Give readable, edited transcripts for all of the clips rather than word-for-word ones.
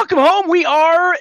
Welcome home. We are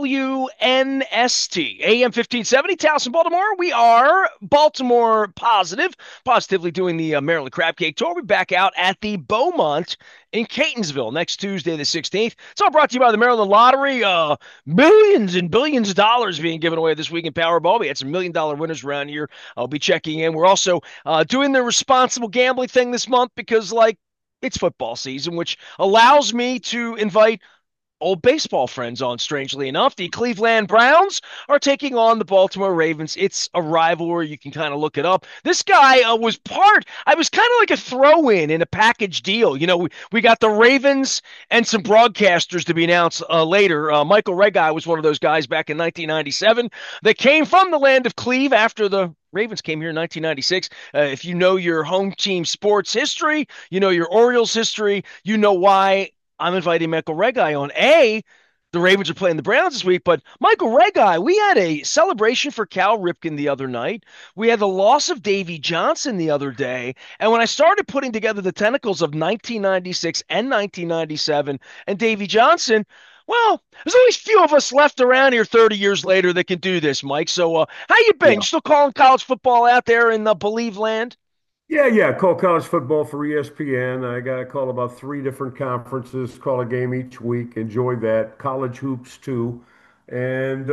WNST, AM 1570, Towson, Baltimore. We are Baltimore positive, positively doing the Maryland Crab Cake Tour. We're back out at the Beaumont in Catonsville next Tuesday, the 16th. It's all brought to you by the Maryland Lottery. Millions and billions of dollars being given away this week in Powerball. We had some $1 million winners around here. I'll be checking in. We're also doing the responsible gambling thing this month because, it's football season, which allows me to invite old baseball friends on, strangely enough. The Cleveland Browns are taking on the Baltimore Ravens. It's a rivalry. You can kind of look it up. This guy I was kind of like a throw in a package deal. We got the Ravens and some broadcasters to be announced later. Michael Regai was one of those guys back in 1997 that came from the land of Cleve after the Ravens came here in 1996. If you know your home team sports history, you know your Orioles history, you know why I'm inviting Michael Regai on. The Ravens are playing the Browns this week, but Michael Regai, we had a celebration for Cal Ripken the other night. We had the loss of Davey Johnson the other day. And when I started putting together the tentacles of 1996 and 1997 and Davey Johnson, well, there's always few of us left around here 30 years later that can do this, Mike. So, how you been? You Yeah. still calling college football out there in the Believe land? Yeah. Call college football for ESPN. I got to call about three different conferences, call a game each week. Enjoy that. College hoops too. And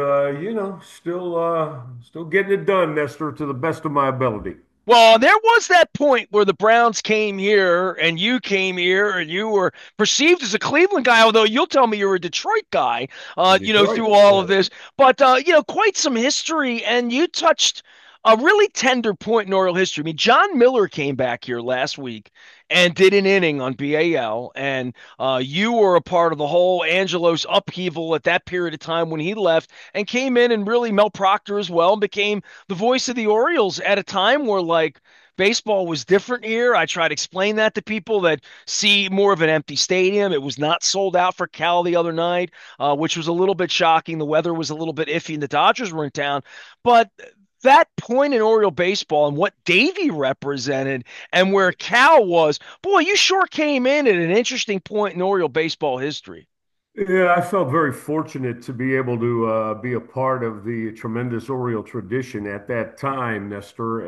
still getting it done, Nestor, to the best of my ability. Well, there was that point where the Browns came here and you came here and you were perceived as a Cleveland guy, although you'll tell me you're a Detroit guy, Detroit, through all of yes. this. But, quite some history. And you touched a really tender point in oral history. I mean, John Miller came back here last week and did an inning on BAL. And you were a part of the whole Angelos upheaval at that period of time when he left and came in, and really Mel Proctor as well, and became the voice of the Orioles at a time where baseball was different here. I try to explain that to people that see more of an empty stadium. It was not sold out for Cal the other night, which was a little bit shocking. The weather was a little bit iffy and the Dodgers were in town. But that point in Oriole baseball and what Davey represented and where Cal was, boy, you sure came in at an interesting point in Oriole baseball history. Yeah, I felt very fortunate to be able to be a part of the tremendous Oriole tradition at that time, Nestor.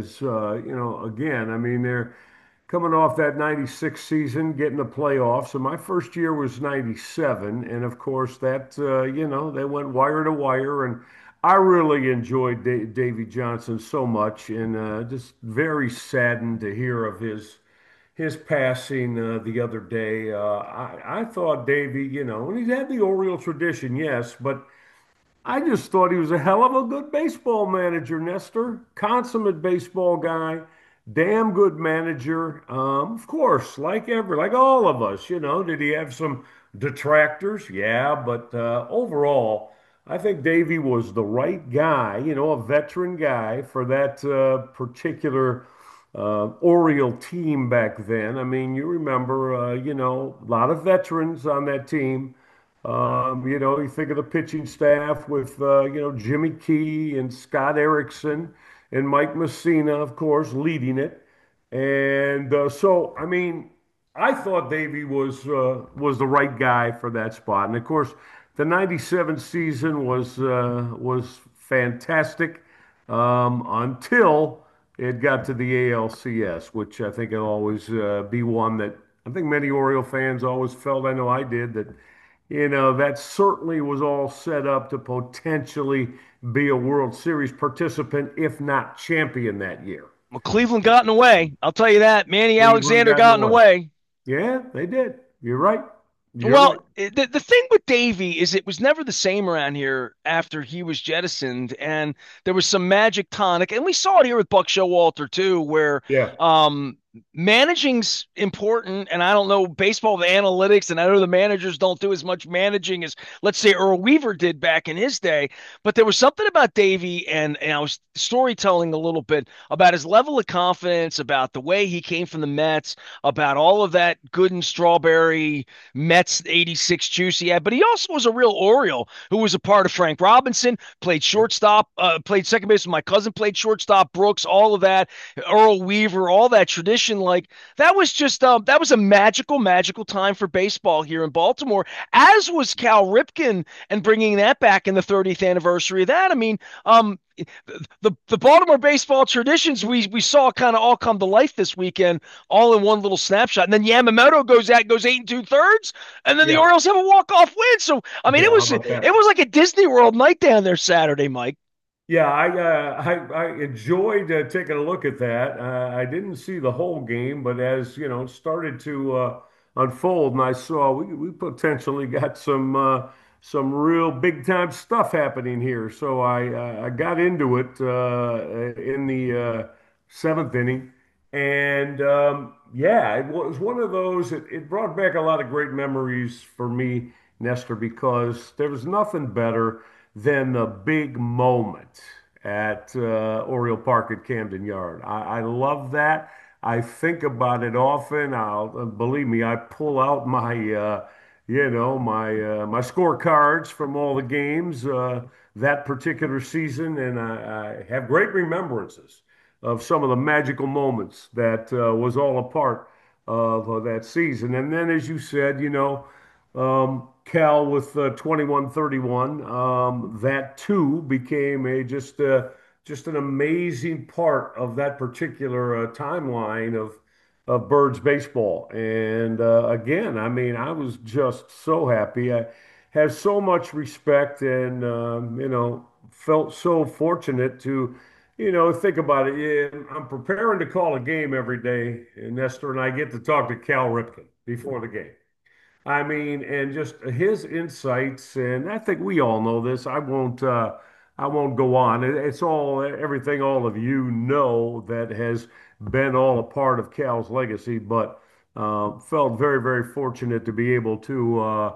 Again, I mean, they're coming off that 96 season, getting the playoffs. And my first year was 97. And of course, they went wire to wire. And I really enjoyed Davy Johnson so much, and just very saddened to hear of his passing the other day. I thought Davey, and he's had the Oriole tradition, yes, but I just thought he was a hell of a good baseball manager, Nestor. Consummate baseball guy, damn good manager. Of course, like all of us, did he have some detractors? Yeah, but overall, I think Davey was the right guy, a veteran guy for that particular Oriole team back then. I mean, you remember, a lot of veterans on that team. You think of the pitching staff with, Jimmy Key and Scott Erickson and Mike Messina, of course, leading it. And I mean, I thought Davey was the right guy for that spot. And of course, the '97 season was fantastic until it got to the ALCS, which I think will always be one that I think many Oriole fans always felt. I know I did that. That certainly was all set up to potentially be a World Series participant, if not champion that year. Well, Cleveland got in the way. I'll tell you that. Manny Cleveland Alexander got in got the in the way. way. Yeah, they did. You're right. You're Well, right. the thing with Davey is it was never the same around here after he was jettisoned, and there was some magic tonic, and we saw it here with Buck Showalter too, where Yeah. managing's important. And I don't know baseball the analytics, and I know the managers don't do as much managing as, let's say, Earl Weaver did back in his day. But there was something about Davey, and I was storytelling a little bit about his level of confidence, about the way he came from the Mets, about all of that good and strawberry Mets '86 juice he had. But he also was a real Oriole who was a part of Frank Robinson, played shortstop, played second base with my cousin, played shortstop, Brooks, all of that, Earl Weaver, all that tradition. tradition. Like that was just that was a magical time for baseball here in Baltimore. As was Cal Ripken and bringing that back in the 30th anniversary of that. I mean, the Baltimore baseball traditions we saw kind of all come to life this weekend, all in one little snapshot. And then Yamamoto goes 8 2/3, and then the Yeah. Orioles have a walk off win. So I mean, Yeah. How about it that? was like a Disney World night down there Saturday, Mike. Yeah, I enjoyed taking a look at that. I didn't see the whole game, but as you know, it started to unfold, and I saw we potentially got some real big time stuff happening here. So I got into it in the seventh inning, and yeah, it was one of those. It brought back a lot of great memories for me, Nestor, because there was nothing better than the big moment at Oriole Park at Camden Yard. I love that. I think about it often. Believe me, I pull out my scorecards from all the games that particular season, and I have great remembrances of some of the magical moments that was all a part of that season. And then, as you said, Cal with 21-31. That too became a just an amazing part of that particular timeline of Birds baseball. And again, I mean, I was just so happy. I have so much respect and felt so fortunate to. Think about it. Yeah, I'm preparing to call a game every day, Nestor, and I get to talk to Cal Ripken before the game. I mean, and just his insights, and I think we all know this. I won't go on. It's all everything all of you know that has been all a part of Cal's legacy, but felt very, very fortunate to be able to,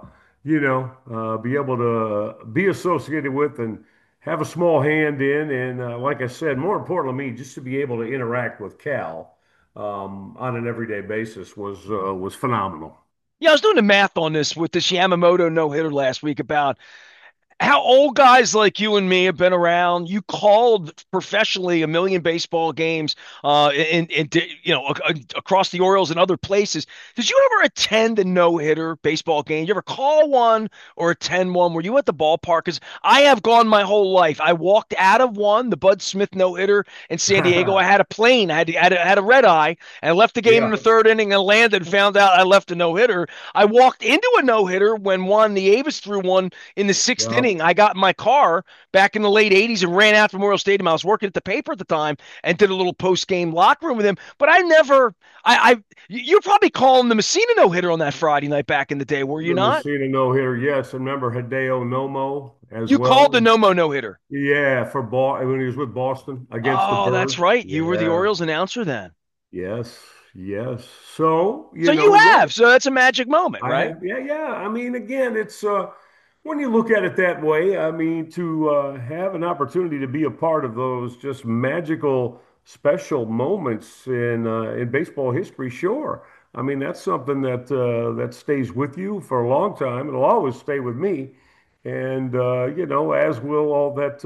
be able to be associated with and have a small hand in, and like I said, more important to me, just to be able to interact with Cal on an everyday basis was phenomenal. Yeah, I was doing the math on this with this Yamamoto no hitter last week about how old guys like you and me have been around. You called professionally a million baseball games, across the Orioles and other places. Did you ever attend a no hitter baseball game? Did you ever call one or attend one? Were you at the ballpark? Because I have gone my whole life. I walked out of one, the Bud Smith no hitter in San Diego. I had a plane. I had a red eye, and I left the game in the Yeah. third inning and landed. And found out I left a no hitter. I walked into a no hitter when Juan Nieves threw one in the sixth Yeah. inning. I got in my car back in the late 80s and ran out to Memorial Stadium. I was working at the paper at the time and did a little post game locker room with him. But I never, you're probably calling the Messina no hitter on that Friday night back in the day, were you The not? Messina no-hitter, yes. And remember Hideo Nomo as You called the well. Nomo no hitter. Yeah, for ball when he was with Boston against the Oh, that's Birds. right. You were the Yeah. Orioles announcer then. Yes. Yes. So, So you yeah, have. So that's a magic moment, I right? have, yeah, yeah. I mean, again, it's when you look at it that way, I mean, to have an opportunity to be a part of those just magical, special moments in baseball history, sure. I mean, that's something that stays with you for a long time. It'll always stay with me, and as will all that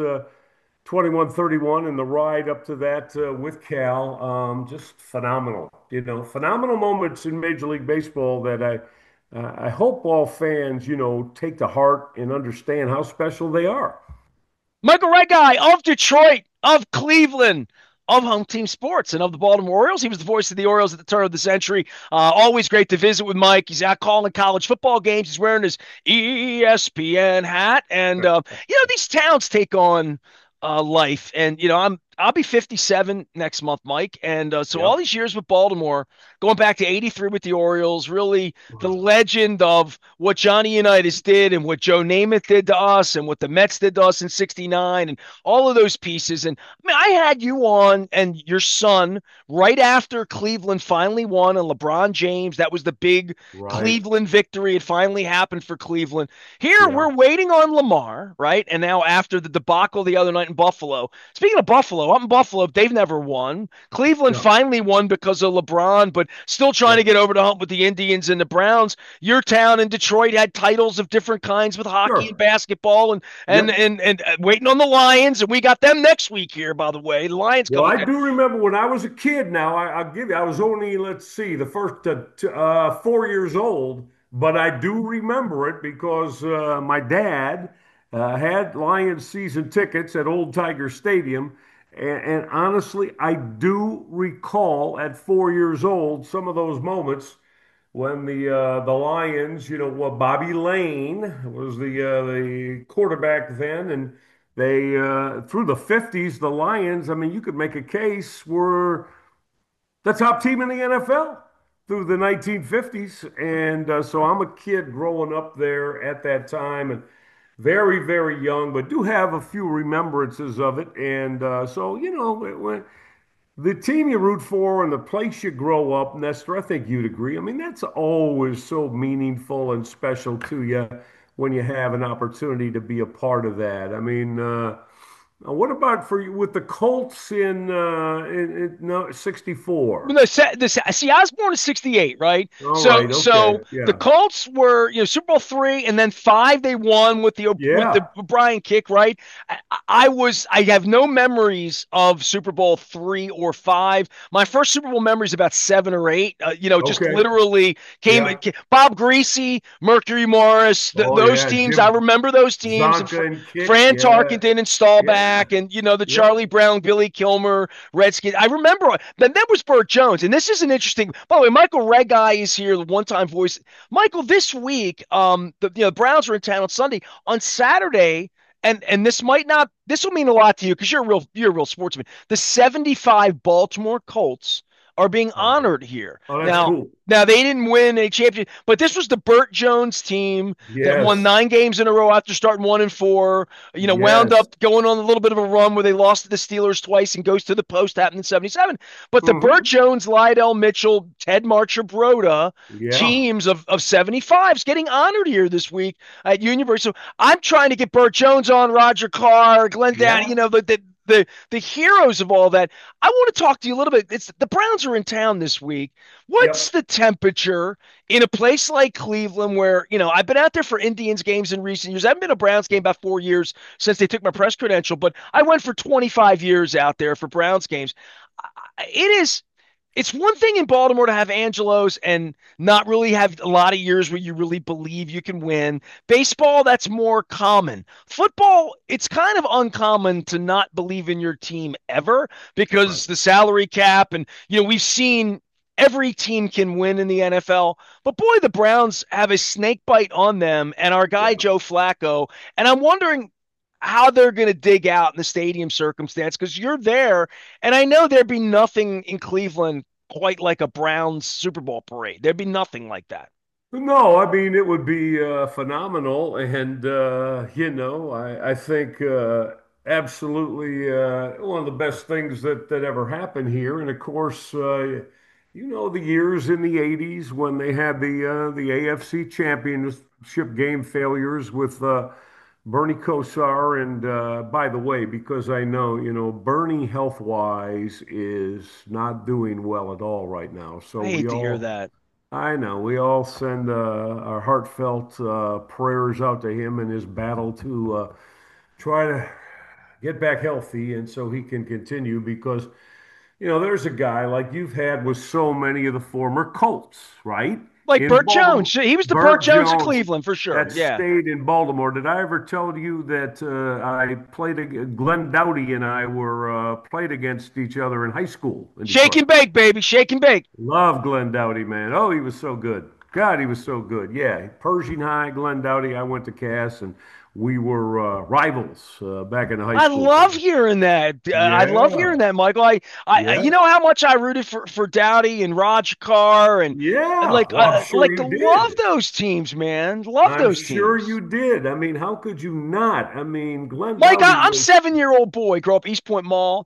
21-31 and the ride up to that with Cal. Just phenomenal, phenomenal moments in Major League Baseball that I hope all fans, take to heart and understand how special they are. Michael Wright guy of Detroit, of Cleveland, of Home Team Sports, and of the Baltimore Orioles. He was the voice of the Orioles at the turn of the century. Always great to visit with Mike. He's out calling college football games. He's wearing his ESPN hat, and these towns take on life. And I'll be 57 next month, Mike. And so all Yep. these years with Baltimore, going back to 83 with the Orioles, really the legend of what Johnny Unitas did and what Joe Namath did to us and what the Mets did to us in 69 and all of those pieces. And I mean, I had you on and your son right after Cleveland finally won and LeBron James. That was the big Right. Cleveland victory. It finally happened for Cleveland. Here Yeah. we're waiting on Lamar, right? And now after the debacle the other night in Buffalo, speaking of Buffalo, Buffalo. I'm in Buffalo. They've never won. Cleveland No. finally won because of LeBron, but still trying to Yeah. get over the hump with the Indians and the Browns. Your town in Detroit had titles of different kinds with hockey and Sure. basketball, and Yep. waiting on the Lions, and we got them next week here. By the way, the Lions Well, coming. I do remember when I was a kid. Now I'll give you. I was only, let's see, the first 4 years old, but I do remember it because my dad had Lions season tickets at Old Tiger Stadium, and honestly, I do recall at 4 years old some of those moments when the Lions, Bobby Lane was the quarterback then, and they through the 50s, the Lions, I mean, you could make a case were the top team in the NFL through the 1950s, and so I'm a kid growing up there at that time, and very, very young, but do have a few remembrances of it, and so when the team you root for and the place you grow up, Nestor, I think you'd agree. I mean, that's always so meaningful and special to you when you have an opportunity to be a part of that. I mean, what about for you with the Colts in no, 64? No, see, I was born in '68, right? All So, right, so okay. the Yeah. Colts were, Super Bowl three, and then five they won with the Yeah. Brian kick, right? I have no memories of Super Bowl three or five. My first Super Bowl memory is about seven or eight. Just Okay. literally Yeah. Bob Greasy, Mercury Morris, Oh those yeah. teams. I Jim remember those teams, and Zonka and Kick. Fran Yeah. Tarkenton and Yeah. Staubach, and the Yep. Charlie Brown, Billy Kilmer, Redskins. I remember that was Burt Jones, and this is an interesting. By the way, Michael Regai is here, the one-time voice. Michael, this week, the Browns are in town on Sunday. On Saturday, and this will mean a lot to you because you're a real sportsman. The 75 Baltimore Colts are being Oh, honored here. oh, that's Now, cool. now they didn't win a championship, but this was the Burt Jones team that won Yes. 9 games in a row after starting 1-4. Wound Yes. up going on a little bit of a run where they lost to the Steelers twice and goes to the post, happened in '77. But the Burt Hmm. Jones, Lydell Mitchell, Ted Marcher Broda Yeah. teams of 75s getting honored here this week at University. So I'm trying to get Burt Jones on, Roger Carr, Glenn Down, Yeah. the heroes of all that. I want to talk to you a little bit. It's the Browns are in town this week. What's Yep. the temperature in a place like Cleveland where, I've been out there for Indians games in recent years. I haven't been a Browns game about 4 years since they took my press credential, but I went for 25 years out there for Browns games. It is it's one thing in Baltimore to have Angelos and not really have a lot of years where you really believe you can win. Baseball, that's more common. Football, it's kind of uncommon to not believe in your team ever Right. because the salary cap and we've seen every team can win in the NFL. But boy, the Browns have a snake bite on them and our guy Yeah. Joe Flacco. And I'm wondering how they're going to dig out in the stadium circumstance because you're there. And I know there'd be nothing in Cleveland quite like a Browns Super Bowl parade. There'd be nothing like that. No, I mean it would be phenomenal, and I think absolutely one of the best things that ever happened here. And of course, the years in the '80s when they had the AFC Championship game failures with Bernie Kosar, and by the way, because I know Bernie health wise is not doing well at all right now, so I we hate to hear all. that. I know. We all send our heartfelt prayers out to him in his battle to try to get back healthy and so he can continue because, there's a guy like you've had with so many of the former Colts, right? Like In Burt Baltimore. Jones. He was the Burt Burt Jones of Jones Cleveland for sure. that Yeah. stayed in Baltimore. Did I ever tell you that I Glenn Doughty and I were played against each other in high school in Shake Detroit? and bake, baby. Shake and bake. Love Glenn Doughty, man. Oh, he was so good. God, he was so good. Yeah, Pershing High, Glenn Doughty. I went to Cass, and we were rivals back in the high I school love days. hearing that. I love Yeah, hearing that, Michael. You yeah, know how much I rooted for Dowdy and Roger Carr and yeah. Well, I'm sure you love did. those teams, man. Love I'm those sure teams. you did. I mean, how could you not? I mean, Glenn Mike, Doughty I'm was. 7-year-old boy, grew up East Point Mall,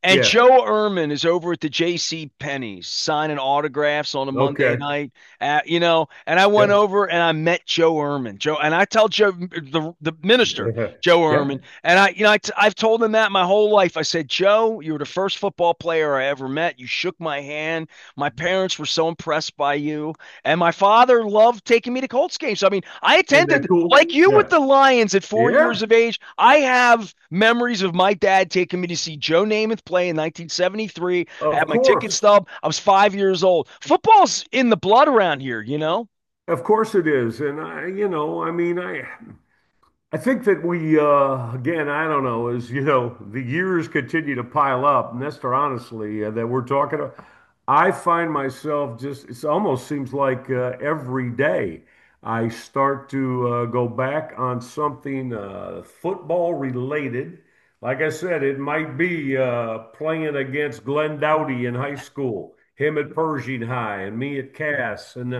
And Yeah. Joe Ehrman is over at the J.C. Penney's signing autographs on a Monday Okay. night. And I went Yep. over and I met Joe Ehrman. And I tell Joe, the minister, Joe Ehrman, Yep. and I've told him that my whole life. I said, Joe, you were the first football player I ever met. You shook my hand. My parents were so impressed by you, and my father loved taking me to Colts games. So I mean, I Isn't that attended cool? like you with Yeah. the Lions at 4 years Yeah. of age. I have memories of my dad taking me to see Joe Namath play in 1973. I Of had my ticket course. stub. I was 5 years old. Football's in the blood around here, you know? Of course it is. And I mean, I think that we, again, I don't know, as you know, the years continue to pile up. Nestor, honestly, that we're talking about, I find myself just, it almost seems like every day I start to go back on something football related. Like I said, it might be playing against Glenn Doughty in high school, him at Pershing High, and me at Cass, and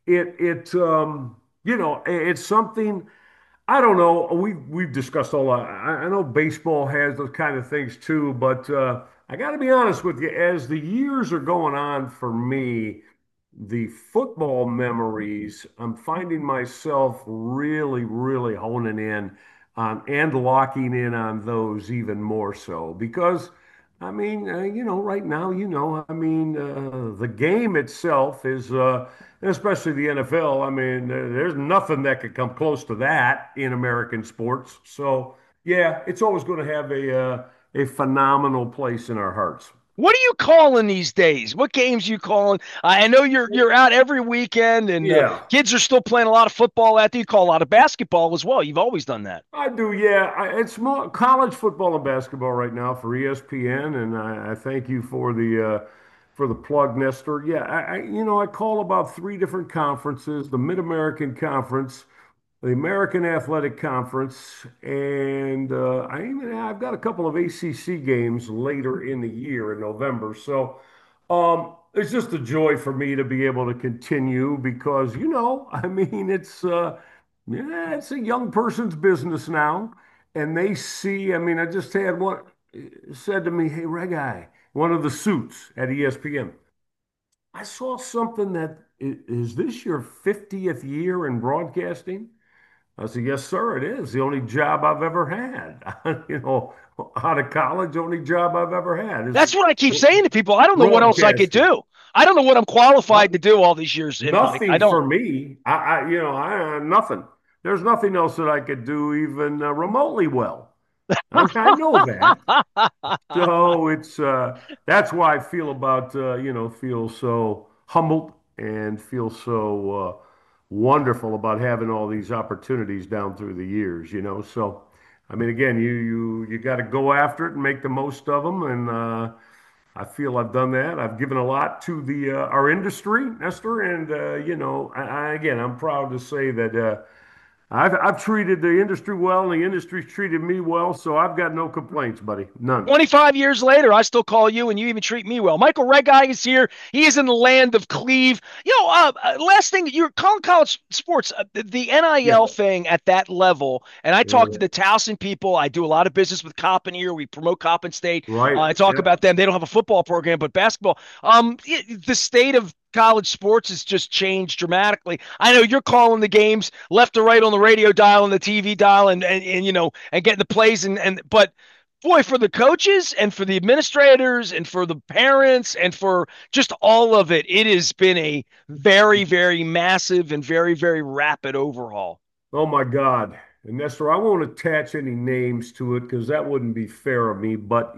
it's something. I don't know. We've discussed all that. I know baseball has those kind of things too, but I got to be honest with you. As the years are going on for me, the football memories, I'm finding myself really, really honing in on and locking in on those even more so because. I mean, right now, I mean, the game itself is, and especially the NFL. I mean, there's nothing that could come close to that in American sports. So, yeah, it's always going to have a phenomenal place in our hearts. What are you calling these days? What games you calling? I know you're out every weekend, and Yeah, kids are still playing a lot of football out there. You call a lot of basketball as well. You've always done that. I do. Yeah, it's more college football and basketball right now for ESPN, and I thank you for the plug, Nestor. Yeah, I call about three different conferences: the Mid American Conference, the American Athletic Conference, and I've got a couple of ACC games later in the year in November. So it's just a joy for me to be able to continue because I mean it's a young person's business now, and they see. I mean, I just had one said to me, "Hey, Regai, one of the suits at ESPN." I saw something that is this your 50th year in broadcasting? I said, yes, sir, it is. The only job I've ever had. Out of college, only job I've ever had is That's what I keep saying to people. I don't know what else I could broadcasting. do. I don't know what I'm qualified No- to do all these years in, Mike. I Nothing don't. for me. Nothing. There's nothing else that I could do even remotely well. I know that. So it's that's why I feel about feel so humbled and feel so wonderful about having all these opportunities down through the years. So I mean, again, you got to go after it and make the most of them, and I feel I've done that. I've given a lot to the our industry, Nestor, and again, I'm proud to say that. I've treated the industry well, and the industry's treated me well, so I've got no complaints, buddy. None. 25 years later, I still call you and you even treat me well. Michael Regai is here. He is in the land of Cleve. Last thing, you're calling college sports, the Yeah. NIL thing at that level. And I talk to Yeah. the Towson people. I do a lot of business with Coppin here. We promote Coppin State. Right. I talk Yeah. about them. They don't have a football program, but basketball. The state of college sports has just changed dramatically. I know you're calling the games left to right on the radio dial and the TV dial and getting the plays but boy, for the coaches and for the administrators and for the parents and for just all of it, it has been a very, very massive and very, very rapid overhaul. Oh my God. And Nestor, I won't attach any names to it because that wouldn't be fair of me. But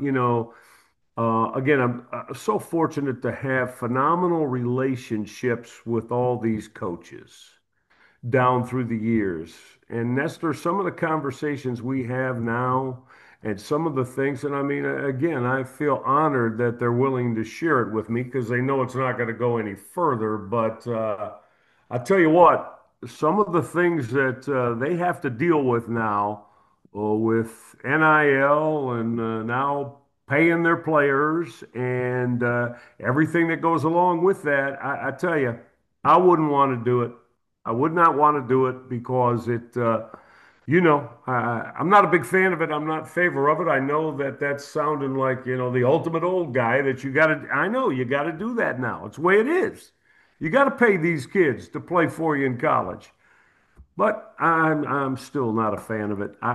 again, I'm so fortunate to have phenomenal relationships with all these coaches down through the years. And Nestor, some of the conversations we have now and some of the things, and I mean, again, I feel honored that they're willing to share it with me because they know it's not going to go any further. But I tell you what, some of the things that they have to deal with now with NIL and now paying their players and everything that goes along with that, I tell you, I wouldn't want to do it. I would not want to do it because I'm not a big fan of it. I'm not in favor of it. I know that that's sounding like, the ultimate old guy that you got to, I know you got to do that now. It's the way it is. You got to pay these kids to play for you in college. But I'm still not a fan of it.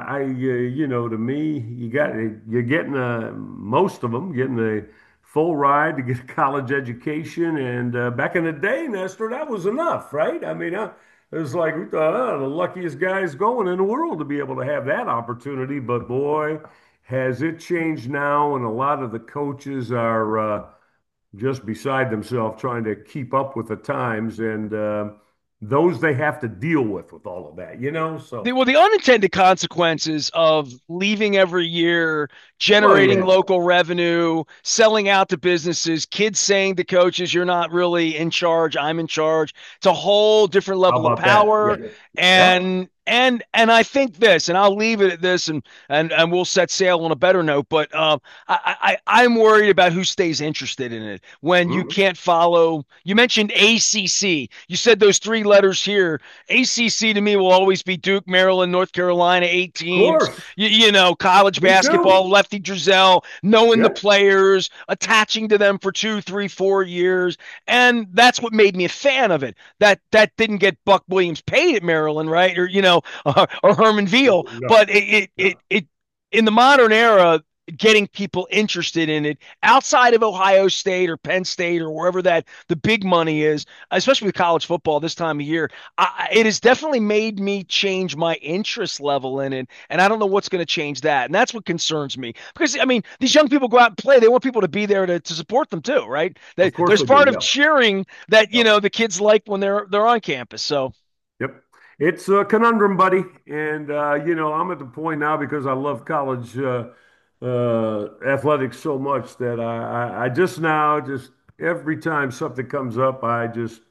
To me, you're getting most of them getting a full ride to get a college education, and back in the day, Nestor, that was enough, right? I mean, it was like we thought, the luckiest guys going in the world to be able to have that opportunity. But boy, has it changed now, and a lot of the coaches are just beside themselves trying to keep up with the times, and those they have to deal with all of that. So, The unintended consequences of leaving every year, well, generating yeah. local revenue, selling out to businesses, kids saying to coaches, "You're not really in charge. I'm in charge." It's a whole different How level of about that? Yeah. power, Yep. and I think this, and I'll leave it at this, and we'll set sail on a better note. But I'm worried about who stays interested in it when you Mhm. can't follow. You mentioned ACC. You said those three letters here. ACC to me will always be Duke, Maryland, North Carolina, eight Of teams. course. College Me too. basketball, Lefty Drizel, knowing the Yep. players, attaching to them for 2, 3, 4 years. And that's what made me a fan of it. That didn't get Buck Williams paid at Maryland, right? Or, or Herman Veal. No. But No. in the modern era, getting people interested in it outside of Ohio State or Penn State or wherever that the big money is, especially with college football this time of year, it has definitely made me change my interest level in it. And I don't know what's going to change that. And that's what concerns me because, I mean, these young people go out and play. They want people to be there to support them too, right? Of course There's they do. part of Yeah. cheering that, Yep. the kids like when they're on campus. So Yep. It's a conundrum, buddy. And, I'm at the point now because I love college athletics so much that I just now, just every time something comes up, I just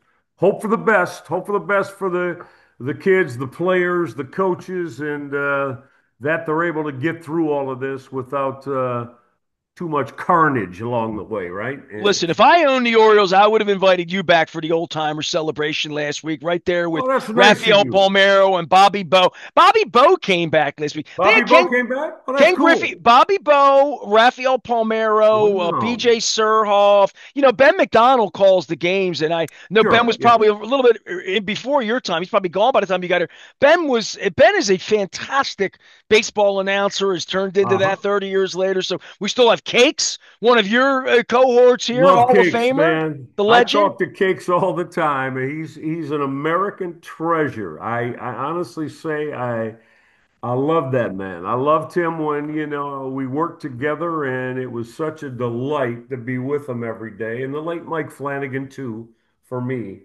hope for the best for the kids, the players, the coaches, and that they're able to get through all of this without too much carnage along the way, right? And, listen, if I owned the Orioles, I would have invited you back for the old timer celebration last week, right there with oh, that's nice of Rafael you. Palmeiro and Bobby Bowe. Bobby Bowe came back this week. They Bobby had Bo came back. Oh, that's Ken Griffey, cool. Bobby Bowe, Rafael Palmeiro, Wow. BJ Surhoff. Ben McDonald calls the games, and I know Ben Sure. was Yeah. probably a little bit before your time. He's probably gone by the time you got here. Ben is a fantastic baseball announcer. Has turned into that Uh-huh. 30 years later. So we still have Cakes, one of your cohorts here, Love Hall of Cakes, Famer, man. the I legend. talk to Cakes all the time. He's an American treasure. I honestly say I love that man. I loved him when, we worked together, and it was such a delight to be with him every day. And the late Mike Flanagan too, for me.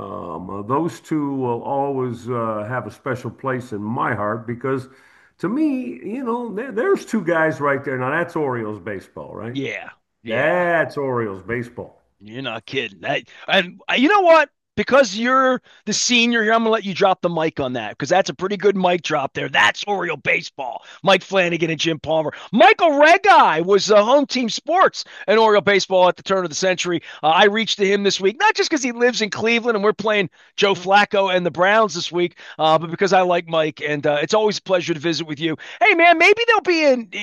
Those two will always have a special place in my heart because to me, there's two guys right there. Now that's Orioles baseball, right? Yeah, yeah. That's Orioles baseball. You're not kidding. And you know what? Because you're the senior here, I'm going to let you drop the mic on that because that's a pretty good mic drop there. That's Oriole baseball. Mike Flanagan and Jim Palmer. Michael Regai was home team sports in Oriole baseball at the turn of the century. I reached to him this week, not just because he lives in Cleveland and we're playing Joe Flacco and the Browns this week, but because I like Mike. And it's always a pleasure to visit with you. Hey, man, maybe there'll be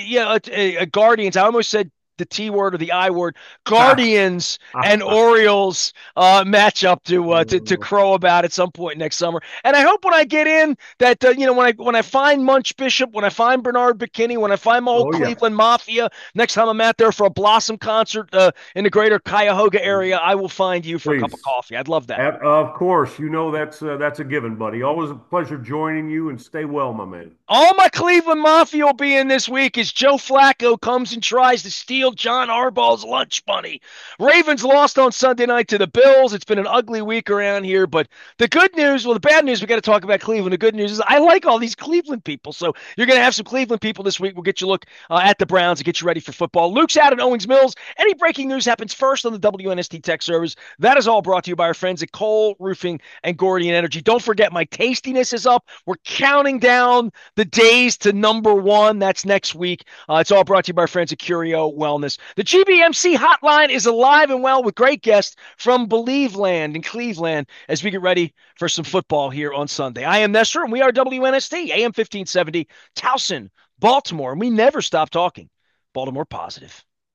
a Guardians. I almost said the T word or the I word, Guardians and Orioles matchup to crow about at some point next summer. And I hope when I get in that when I find Munch Bishop, when I find Bernard McKinney, when I find my old Oh yeah, Cleveland Mafia, next time I'm out there for a Blossom concert in the greater Cuyahoga area, I will find you for a cup of please. coffee. I'd love that. Of course, that's a given, buddy. Always a pleasure joining you, and stay well, my man. All my Cleveland Mafia will be in this week as Joe Flacco comes and tries to steal John Harbaugh's lunch money. Ravens lost on Sunday night to the Bills. It's been an ugly week around here, but the good news, well, the bad news, we got to talk about Cleveland. The good news is I like all these Cleveland people. So you're going to have some Cleveland people this week. We'll get you a look at the Browns and get you ready for football. Luke's out at Owings Mills. Any breaking news happens first on the WNST Tech Service. That is all brought to you by our friends at Cole Roofing and Gordian Energy. Don't forget, my tastiness is up. We're counting down the days to number one. That's next week. It's all brought to you by our friends at Curio Wellness. wellness. The GBMC hotline is alive and well with great guests from Believe Land in Cleveland as we get ready for some football here on Sunday. I am Nestor, and we are WNST, AM 1570, Towson, Baltimore, and we never stop talking Baltimore positive.